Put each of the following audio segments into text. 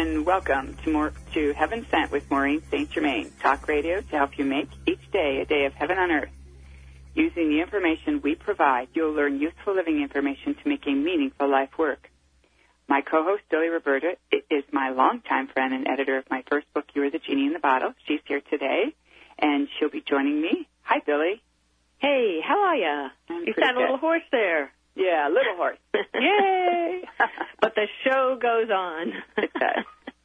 and welcome to Heaven Sent with Maureen St. Germain, talk radio to help you make each day a day of heaven on earth. Using the information we provide, you'll learn useful living information to make a meaningful life work. My co-host, Billy Roberta, is my longtime friend and editor of my first book, You Are the Genie in the Bottle. She's here today, and she'll be joining me. Hi, Billy. Hey, how are you? You sound a little hoarse there. Yeah, a little hoarse. Yay! But the show goes on. It does.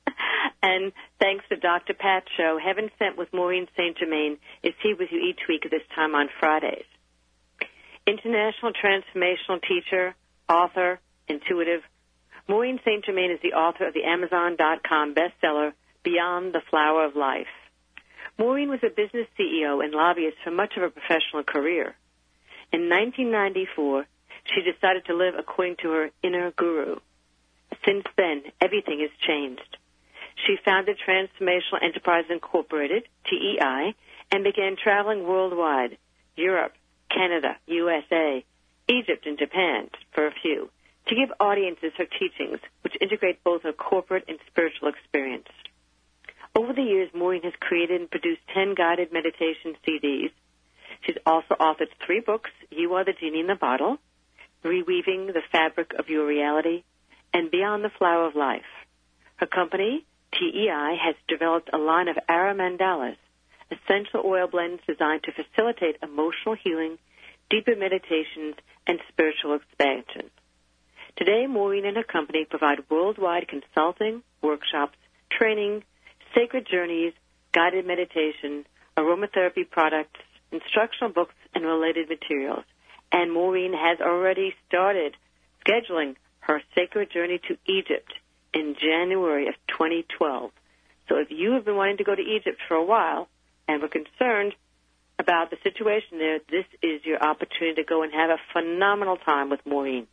And thanks to Dr. Pat's show, Heaven Sent with Maureen St. Germain is here with you each week at this time on Fridays. International transformational teacher, author, intuitive, Maureen St. Germain is the author of the Amazon.com bestseller, Beyond the Flower of Life. Maureen was a business CEO and lobbyist for much of her professional career. In 1994, she decided to live according to her inner guru. Since then, everything has changed. She founded Transformational Enterprise Incorporated, TEI, and began traveling worldwide, Europe, Canada, USA, Egypt, and Japan, for a few, to give audiences her teachings, which integrate both her corporate and spiritual experience. Over the years, Maureen has created and produced 10 guided meditation CDs. She's also authored 3 books, You Are the Genie in the Bottle, Reweaving the Fabric of Your Reality, and Beyond the Flower of Life. Her company, TEI, has developed a line of Aramandalas, essential oil blends designed to facilitate emotional healing, deeper meditations, and spiritual expansion. Today, Maureen and her company provide worldwide consulting, workshops, training, sacred journeys, guided meditation, aromatherapy products, instructional books, and related materials. And Maureen has already started scheduling her sacred journey to Egypt in January of 2012. So if you have been wanting to go to Egypt for a while and were concerned about the situation there, this is your opportunity to go and have a phenomenal time with Maureen.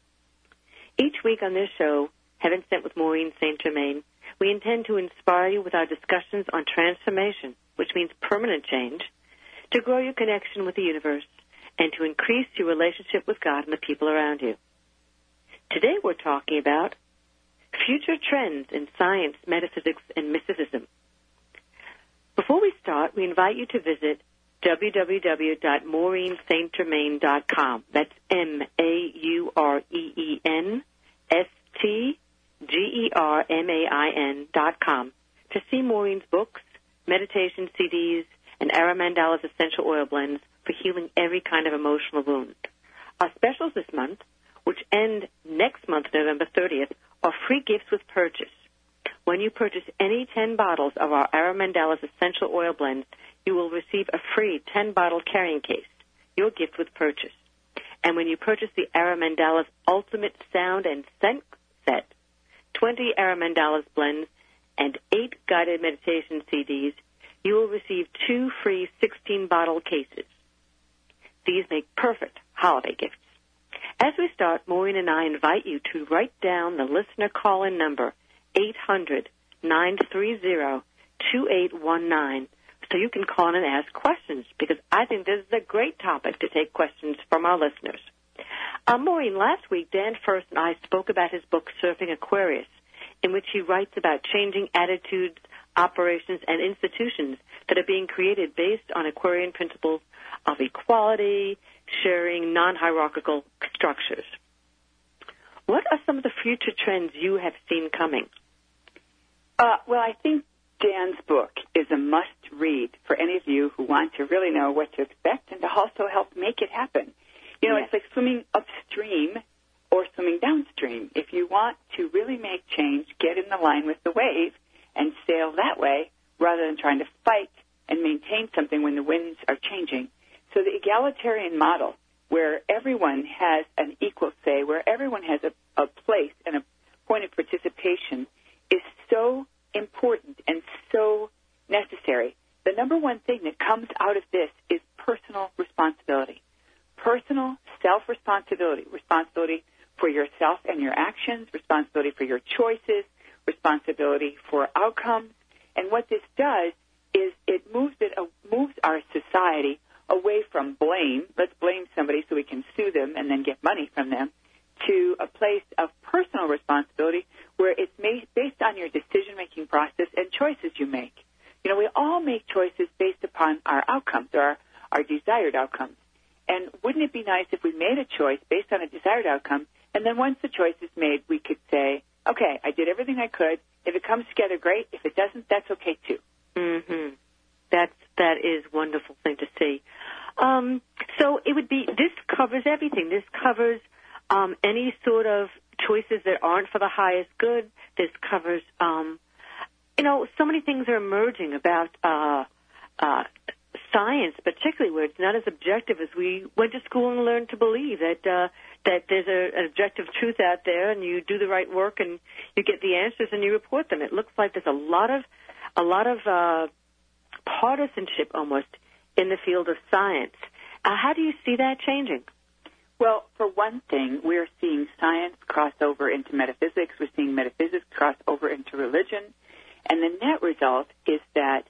Each week on this show, Heaven Sent with Maureen St. Germain, we intend to inspire you with our discussions on transformation, which means permanent change, to grow your connection with the universe, and to increase your relationship with God and the people around you. Today we're talking about future trends in science, metaphysics, and mysticism. Before we start, we invite you to visit www.maureenstgermain.com. That's MaureenStgermain.com to see Maureen's books, meditation CDs, and Aramandala's essential oil blends for healing every kind of emotional wound. Our specials this month, which end next month, November 30th, are free gifts with purchase. When you purchase any 10 bottles of our Aramandala's essential oil blends, you will receive a free 10-bottle carrying case, your gift with purchase. And when you purchase the Aramandala's Ultimate Sound and Scent Set, 20 Aramandala's blends, and 8 guided meditation CDs, you will receive 2 free 16-bottle cases. These make perfect holiday gifts. As we start, Maureen and I invite you to write down the listener call-in number, 800-930-2819, so you can call in and ask questions, because I think this is a great topic to take questions from our listeners. Maureen, last week, Dan First and I spoke about his book, Surfing Aquarius, in which he writes about changing attitudes, operations, and institutions that are being created based on Aquarian principles of equality, sharing, non-hierarchical structures. What are some of the future trends you have seen coming? Well, I think Dan's book is a must-read for any of you who want to really know what to expect and to also help make it happen. You know, It's like swimming upstream or swimming downstream. If you want to really make change, get in the line with the wave and sail that way rather than trying to fight and maintain something when the winds are changing. So the egalitarian model, where everyone has an equal say, where everyone has a place and a point of participation, is so important and so necessary. The number one thing that comes out of this is personal responsibility. Personal self-responsibility, responsibility for yourself and your actions, responsibility for your choices, responsibility for outcomes. And what this does is it moves our society away from blame, let's blame somebody so we can sue them and then get money from them, to a place of personal responsibility where it's based on your decision-making process and choices you make. You know, we all make choices based upon our outcomes, or our desired outcomes. And wouldn't it be nice if we made a choice based on a desired outcome, and then once the choice is made, we could say, okay, I did everything I could. If it comes together, great. If it doesn't, that's okay, too. Mm-hmm. That is a wonderful thing to see. So it would be, this covers everything. This covers any sort of choices that aren't for the highest good. This covers, so many things are emerging about science, particularly where it's not as objective as we went to school and learned to believe, that there's an objective truth out there, and you do the right work and you get the answers and you report them. It looks like there's a lot of partisanship almost in the field of science. How do you see that changing? Well, for one thing, we're seeing science cross over into metaphysics. We're seeing metaphysics cross over into religion. And the net result is that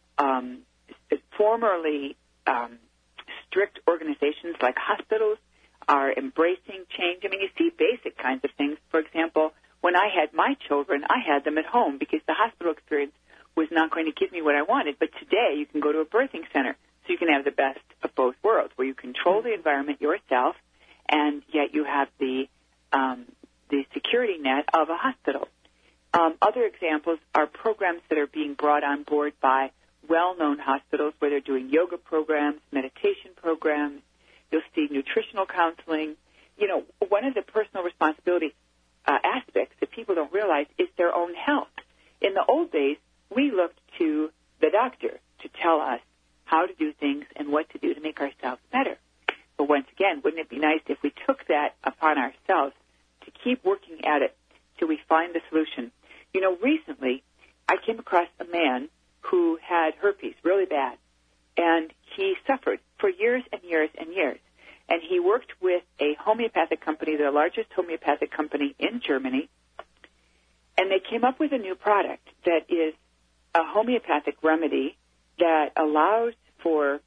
formerly strict organizations like hospitals are embracing change. I mean, you see basic kinds of things. For example, when I had my children, I had them at home because the hospital experience was not going to give me what I wanted. But today you can go to a birthing center, so you can have the best of both worlds, where you control the environment yourself, and yet you have the security net of a hospital. Other examples are programs that are being brought on board by well-known hospitals, where they're doing yoga programs, meditation programs. You'll see nutritional counseling. You know, one of the personal responsibility aspects that people don't realize is their own health. In the old days, we looked to the doctor to tell us how to do things and what to do to make ourselves better. But once again, wouldn't it be nice if we took that upon ourselves to keep working at it till we find the solution? You know, recently I came across a man who had herpes really bad, and he suffered for years and years and years. And he worked with a homeopathic company, the largest homeopathic company in Germany, and they came up with a new product that is a homeopathic remedy that allows for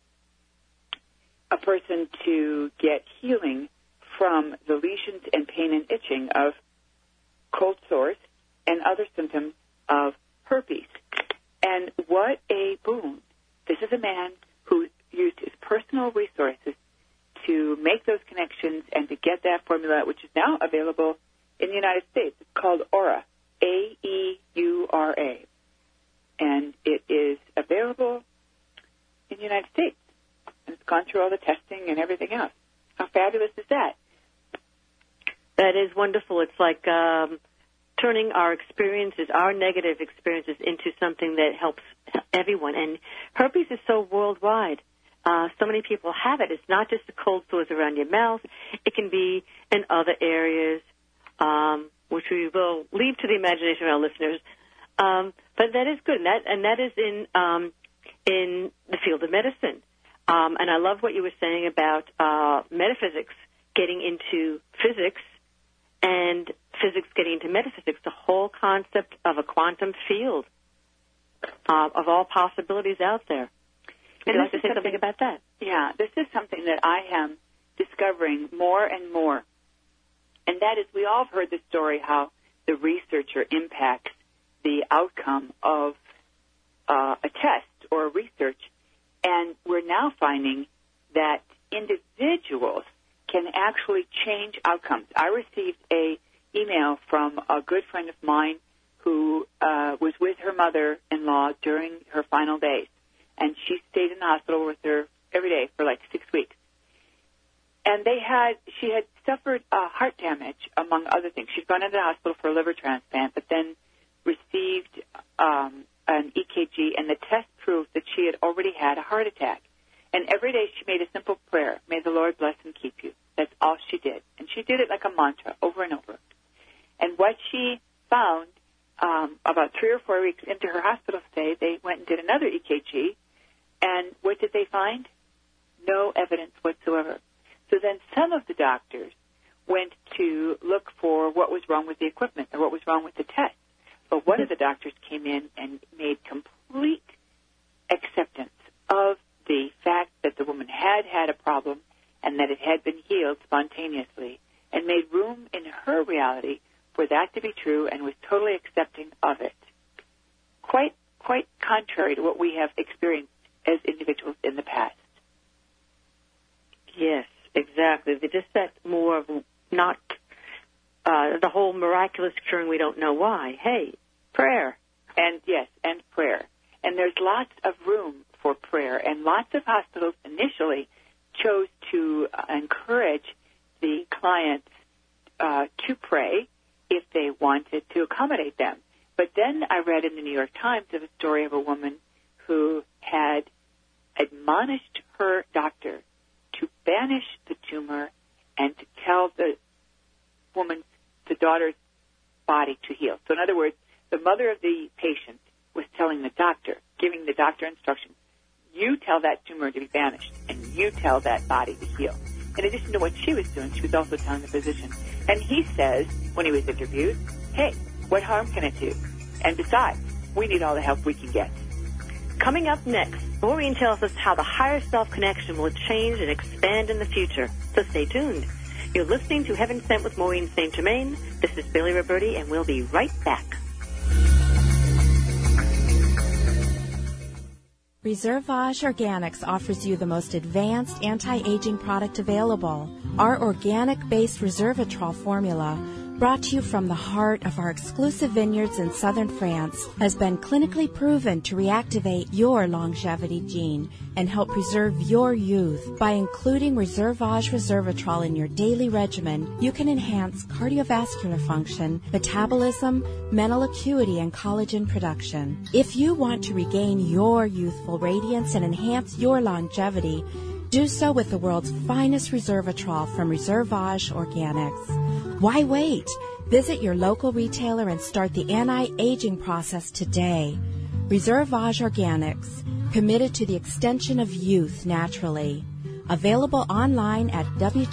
a person to get healing from the lesions and pain and itching of cold sores and other symptoms of herpes. And what a boon. This is a man who used his personal resources to make those connections and to get that formula, which is now available in the United States. It's called Aura, A-E-U-R-A. And it is available in the United States. And it's gone through all the testing and everything else. How fabulous is that? That is wonderful. It's like turning our experiences, our negative experiences, into something that helps everyone. And herpes is so worldwide. So many people have it. It's not just the cold sores around your mouth. It can be in other areas, which we will leave to the imagination of our listeners. But that is good, and that is in the field of medicine. And I love what you were saying about metaphysics getting into physics and physics getting into metaphysics, the whole concept of a quantum field of all possibilities out there. Would you like to say something about that? Yeah, this is something that I am discovering more and more. And that is, we all have heard the story how the researcher impacts the outcome of a test or research. And we're now finding that individuals can actually change outcomes. I received a email from a good friend of mine who was with her mother-in-law during her final days. And she stayed in the hospital with her every day for like 6 weeks. And she had suffered heart damage, among other things. She'd gone into the hospital for a liver transplant, but then received an EKG, and the test proved that she had already had a heart attack. And every day she made a simple prayer, may the Lord bless and keep you. That's all she did. And she did it like a mantra over and over. And what she found, about 3 or 4 weeks into her hospital stay, they went and did another EKG. And what did they find? No evidence whatsoever. So then some of the doctors went to look for what was wrong with the equipment or what was wrong with the test. But one of the doctors came in and made complete acceptance of the fact that the woman had had a problem and that it had been healed spontaneously, and made room in her reality for that to be true and was totally accepting of it. Quite contrary to what we have experienced as individuals in the past. Yes, exactly. They just said more of not the whole miraculous curing, we don't know why. Hey, prayer. And yes, and prayer. And there's lots of room for prayer. And lots of hospitals initially chose to encourage the clients to pray if they wanted to accommodate them. But then I read in the New York Times of a story of a woman who had admonished her doctor to banish the tumor and to tell the daughter's body to heal. So in other words, the mother of the patient was telling the doctor, giving the doctor instructions, you tell that tumor to be banished, and you tell that body to heal. In addition to what she was doing, she was also telling the physician. And he says, when he was interviewed, hey, what harm can it do? And besides, we need all the help we can get. Coming up next, Maureen tells us how the higher self connection will change and expand in the future. So stay tuned. You're listening to Heaven Sent with Maureen St. Germain. This is Billy Roberti, and we'll be right back. Reservage Organics offers you the most advanced anti-aging product available. Our organic-based Resveratrol formula, brought to you from the heart of our exclusive vineyards in southern France, has been clinically proven to reactivate your longevity gene and help preserve your youth. By including Reservage Resveratrol in your daily regimen, you can enhance cardiovascular function, metabolism, mental acuity, and collagen production. If you want to regain your youthful radiance and enhance your longevity, do so with the world's finest Resveratrol from Reservage Organics. Why wait? Visit your local retailer and start the anti-aging process today. Reservage Organics, committed to the extension of youth naturally. Available online at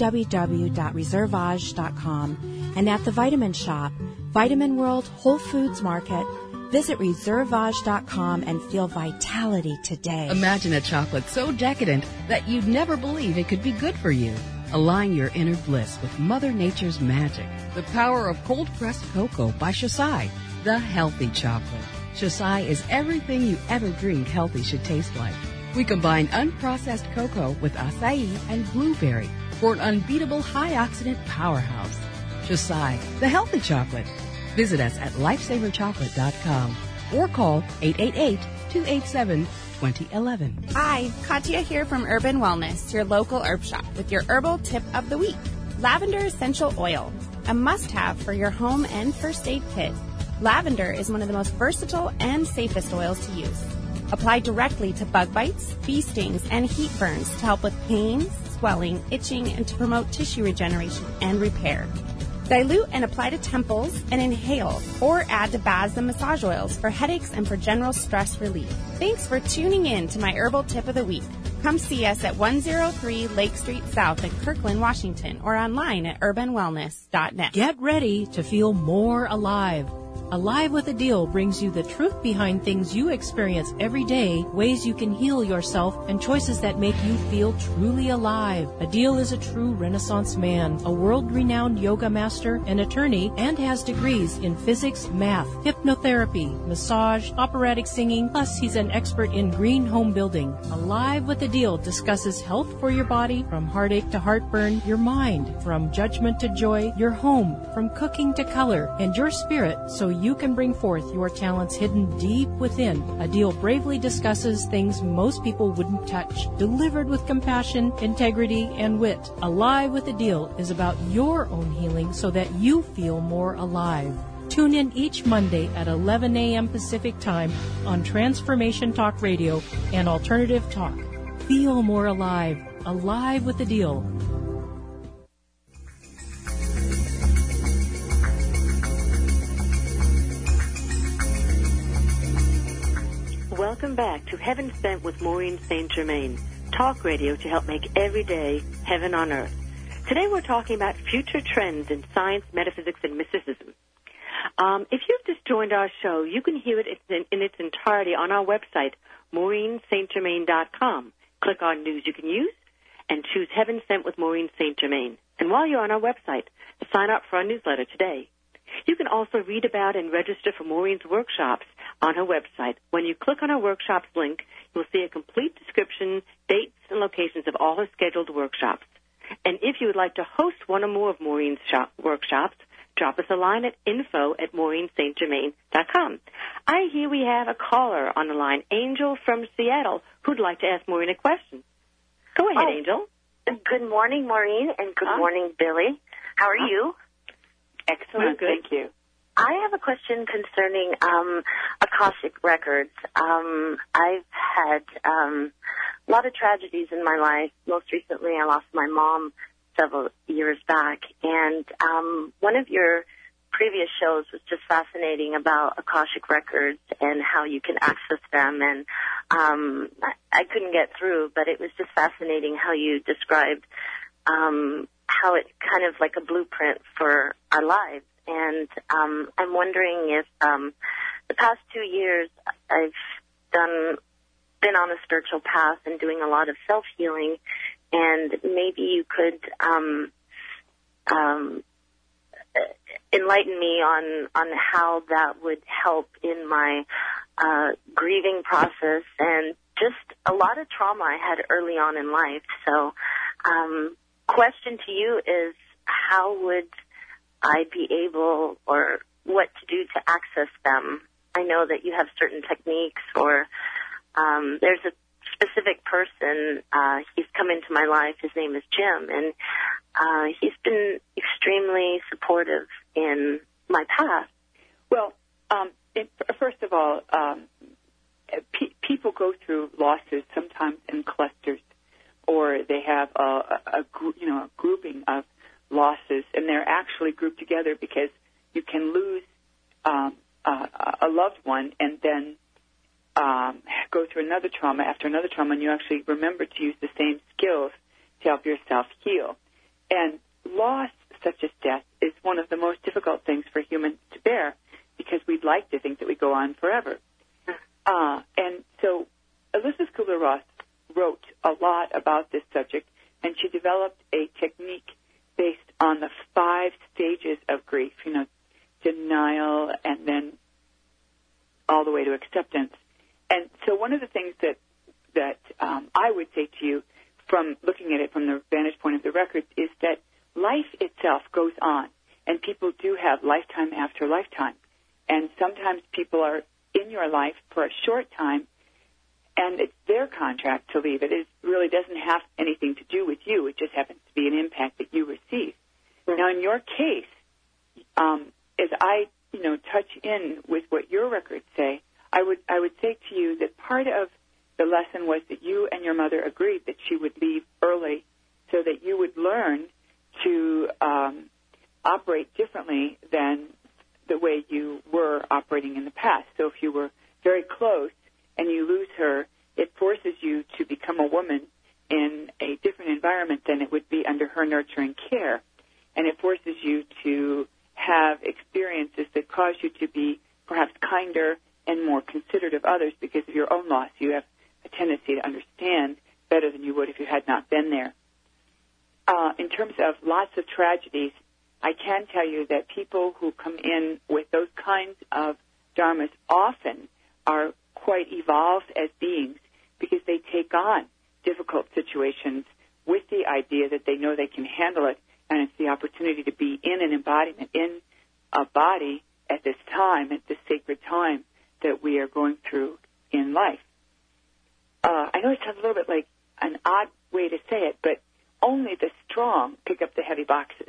www.reservage.com and at the Vitamin Shop, Vitamin World, Whole Foods Market. Visit reservage.com and feel vitality today. Imagine a chocolate so decadent that you'd never believe it could be good for you. Align your inner bliss with Mother Nature's magic. The power of cold-pressed cocoa by Shasai, the healthy chocolate. Shasai is everything you ever dreamed healthy should taste like. We combine unprocessed cocoa with acai and blueberry for an unbeatable high-oxidant powerhouse. Shasai, the healthy chocolate. Visit us at lifesaverchocolate.com or call 888-287-2011. Hi, Katya here from Urban Wellness, your local herb shop, with your herbal tip of the week. Lavender essential oil, a must-have for your home and first aid kit. Lavender is one of the most versatile and safest oils to use. Apply directly to bug bites, bee stings, and heat burns to help with pain, swelling, itching, and to promote tissue regeneration and repair. Dilute and apply to temples and inhale, or add to baths and massage oils for headaches and for general stress relief. Thanks for tuning in to my herbal tip of the week. Come see us at 103 Lake Street South in Kirkland, Washington, or online at urbanwellness.net. Get ready to feel more alive. Alive with a Deal brings you the truth behind things you experience every day, ways you can heal yourself, and choices that make you feel truly alive. A Deal is a true Renaissance man, a world-renowned yoga master and attorney, and has degrees in physics, math, hypnotherapy, massage, operatic singing, plus he's an expert in green home building. Alive with a Deal discusses health for your body, from heartache to heartburn, your mind, from judgment to joy, your home, from cooking to color, and your spirit, so you can bring forth your talents hidden deep within. A Deal bravely discusses things most people wouldn't touch, delivered with compassion, integrity, and wit. Alive with a Deal is about your own healing so that you feel more alive. Tune in each Monday at 11 a.m. Pacific Time on Transformation Talk Radio and Alternative Talk. Feel more alive. Alive with a Deal. Welcome back to Heaven Sent with Maureen St. Germain, talk radio to help make every day heaven on earth. Today we're talking about future trends in science, metaphysics, and mysticism. If you've just joined our show, you can hear it in its entirety on our website, MaureenSt.Germain.com. Click on News You Can Use and choose Heaven Sent with Maureen St. Germain. And while you're on our website, sign up for our newsletter today. You can also read about and register for Maureen's workshops on her website. When you click on her workshops link, you'll see a complete description, dates, and locations of all her scheduled workshops. And if you would like to host one or more of Maureen's workshops, drop us a line at info@MaureenSt.Germain.com. I hear we have a caller on the line, Angel from Seattle, who'd like to ask Maureen a question. Go ahead, Angel. Good morning, Maureen, and good morning, Billy. How are you? Excellent, good. Thank you. I have a question concerning Akashic Records. I've had a lot of tragedies in my life. Most recently, I lost my mom several years back, and one of your previous shows was just fascinating about Akashic Records and how you can access them, and I couldn't get through, but it was just fascinating how you described how it's kind of like a blueprint for our lives. And I'm wondering if the past 2 years I've been on a spiritual path and doing a lot of self-healing, and maybe you could enlighten me on how that would help in my grieving process and just a lot of trauma I had early on in life. So question to you is, how would I be able, or what to do to access them? I know that you have certain techniques, or there's a specific person, he's come into my life, his name is Jim, and he's been extremely supportive in my path. Well, first of all, people go through losses sometimes in clusters, or they have a grouping of losses, and they're actually grouped together because you can lose a loved one and then go through another trauma after another trauma, and you actually remember to use the same skills to help yourself heal. And loss, such as death, is one of the most difficult things for humans to bear because we'd like to think that we go on forever. And so Elizabeth Kubler-Ross wrote a lot about this subject, and she developed a technique based on the 5 stages of grief, denial and then all the way to acceptance. And so one of the things that I would say to you from looking at it from the vantage point of the records is that life itself goes on, and people do have lifetime after lifetime. And sometimes people are in your life for a short time, and it's their contract to leave. It really doesn't have anything to do with you. It just happens to be an impact that you receive. Mm-hmm. Now, in your case, as I, touch in with what your records say, I would say to you that part of the lesson was that you and your mother agreed that she would leave early so that you would learn to operate differently than the way you were operating in the past. So if you were very close and you lose her, it forces you to become a woman in a different environment than it would be under her nurturing care. And it forces you to have experiences that cause you to be perhaps kinder and more considerate of others because of your own loss. You have a tendency to understand better than you would if you had not been there. In terms of lots of tragedies, I can tell you that people who come in with those kinds of dharmas often are quite evolved as beings because they take on difficult situations with the idea that they know they can handle it, and it's the opportunity to be in an embodiment, in a body at this time, at this sacred time that we are going through in life. I know it sounds a little bit like an odd way to say it, but only the strong pick up the heavy boxes.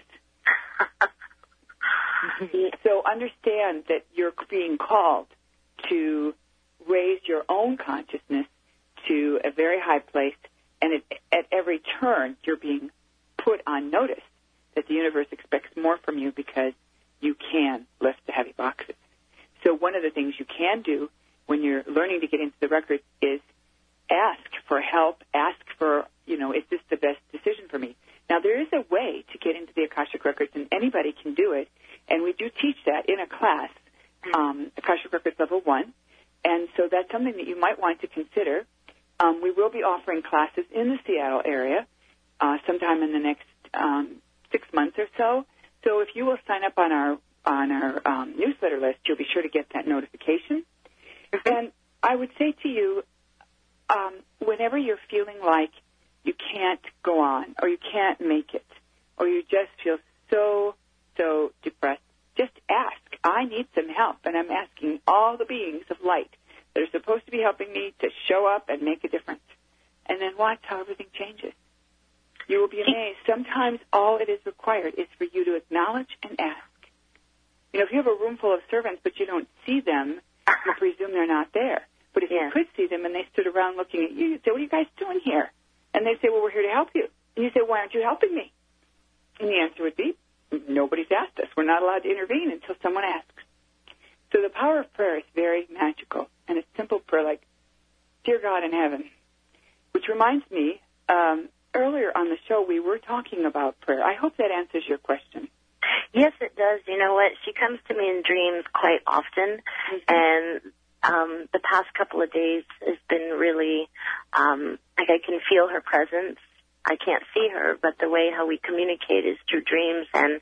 So understand that you're being called to raise your own consciousness to a very high place, and at every turn you're being put on notice that the universe expects more from you because you can lift the heavy boxes. So one of the things you can do when you're learning to get into the records is ask for help, ask for, is this the best decision for me? Now, there is a way to get into the Akashic Records, and anybody can do it, and we do teach that in a class, Akashic Records Level 1, and so that's something that you might want to consider. We will be offering classes in the Seattle area sometime in the next 6 months or so. So if you will sign up on our on our newsletter list, you'll be sure to get that notification. Mm-hmm. And I would say to you, whenever you're feeling like you can't go on or you can't make it or you just feel so depressed, just ask. I need some help, and I'm asking all the beings of light that are supposed to be helping me to show up and make a difference. And then watch how everything changes. You will be amazed. Sometimes all it is required is for you to acknowledge and ask. You know, if you have a room full of servants but you don't see them, you presume they're not there. But if you could see them and they stood around looking at you, you'd say, what are you guys doing here? And they'd say, well, we're here to help you. And you say, why aren't you helping me? And the answer would be, nobody's asked us. We're not allowed to intervene until someone asks. So the power of prayer is very magical. And it's simple prayer like, Dear God in heaven, which reminds me, earlier on the show we were talking about prayer. I hope that answers your question. Yes, it does. You know what? She comes to me in dreams quite often, and the past couple of days has been really, like I can feel her presence. I can't see her, but the way how we communicate is through dreams. And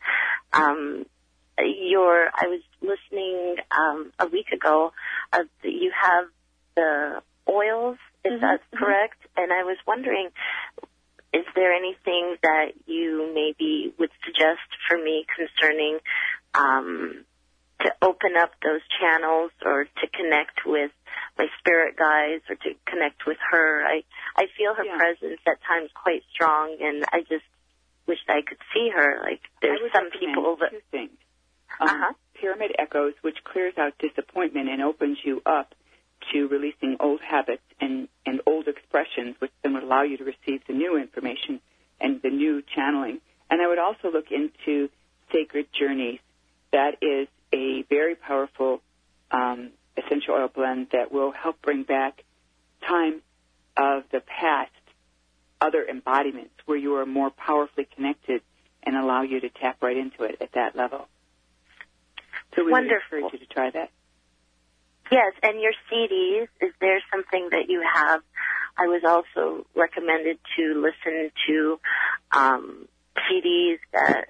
I was listening a week ago. You have the oils, if that's correct, and I was wondering, is there anything that you maybe would suggest for me concerning to open up those channels or to connect with my spirit guides or to connect with her? I feel her presence at times quite strong, and I just wish I could see her. Like there's some people that... Two things. Pyramid Echoes, which clears out disappointment and opens you up to releasing old habits and old expressions, which then would allow you to receive the new information and the new channeling. And I would also look into Sacred Journeys. That is a very powerful essential oil blend that will help bring back time of the past, other embodiments where you are more powerfully connected and allow you to tap right into it at that level. So we would encourage you to try that. Yes, and your CDs, is there something that you have? I was also recommended to listen to CDs that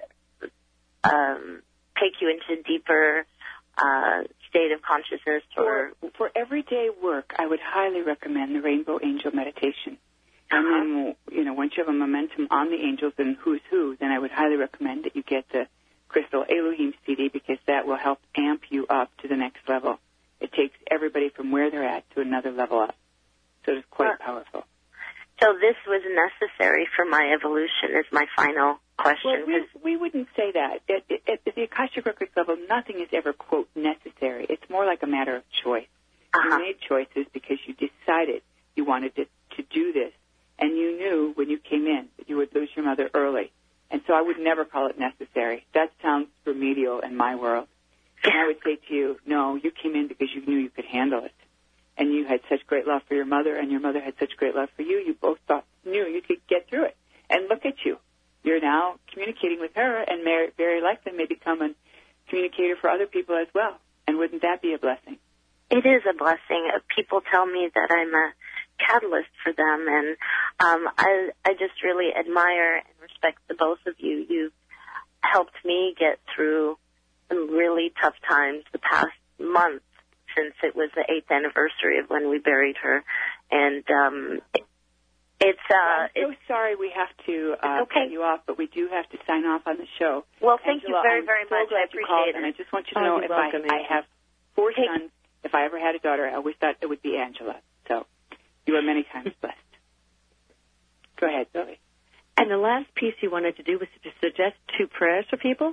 take you into deeper state of consciousness. For everyday work, I would highly recommend the Rainbow Angel Meditation. And then, once you have a momentum on the angels and who's who, then I would highly recommend that you get the Crystal Elohim CD because that will help amp you up to the next level. It takes everybody from where they're at to another level up. So it's quite powerful. So this was necessary for my evolution is my final question. Well, we wouldn't say that. At the Akashic Records level, nothing is ever, quote, necessary. It's more like a matter of choice. You made choices because you decided you wanted to do this, and you knew when you came in that you would lose your mother early. And so I would never call it necessary. That sounds remedial in my world. And I would say to you, no, you came in because you knew you could handle it. And you had such great love for your mother, and your mother had such great love for you. You both knew you could get through it. And look at you. You're now communicating with her and very likely may become a communicator for other people as well. And wouldn't that be a blessing? It is a blessing. People tell me that I'm a catalyst for them, and I just really admire and respect the both of you. You've helped me get through some really tough times the past month since it was the 8th anniversary of when we buried her. And I'm so sorry we have to cut you off, but we do have to sign off on the show. Well, thank you very, very much. I appreciate it. And I just want you to know I have 4 sons. If I ever had a daughter, I always thought it would be Angela. So you are many times blessed. Go ahead, Zoe. And the last piece you wanted to do was to suggest 2 prayers for people?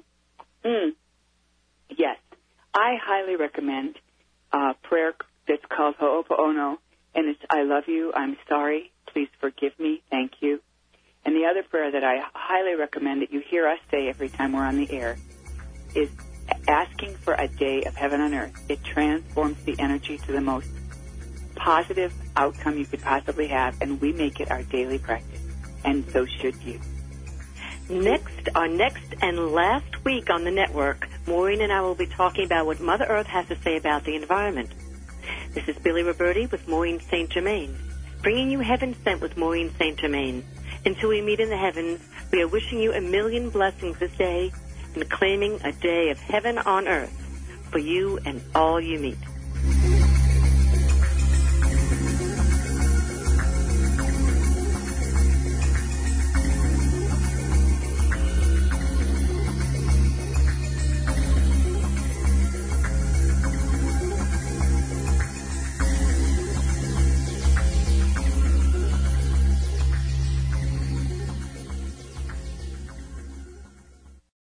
Yes. I highly recommend a prayer that's called Ho'opo'ono, and it's I love you, I'm sorry, please forgive me, thank you. And the other prayer that I highly recommend that you hear us say every time we're on the air is asking for a day of heaven on earth. It transforms the energy to the most positive outcome you could possibly have, and we make it our daily practice, and so should you. Our next and last week on the network, Maureen and I will be talking about what Mother Earth has to say about the environment. This is Billy Roberti with Maureen St. Germain, bringing you Heaven Sent with Maureen St. Germain. Until we meet in the heavens, we are wishing you a million blessings this day and claiming a day of heaven on earth for you and all you meet.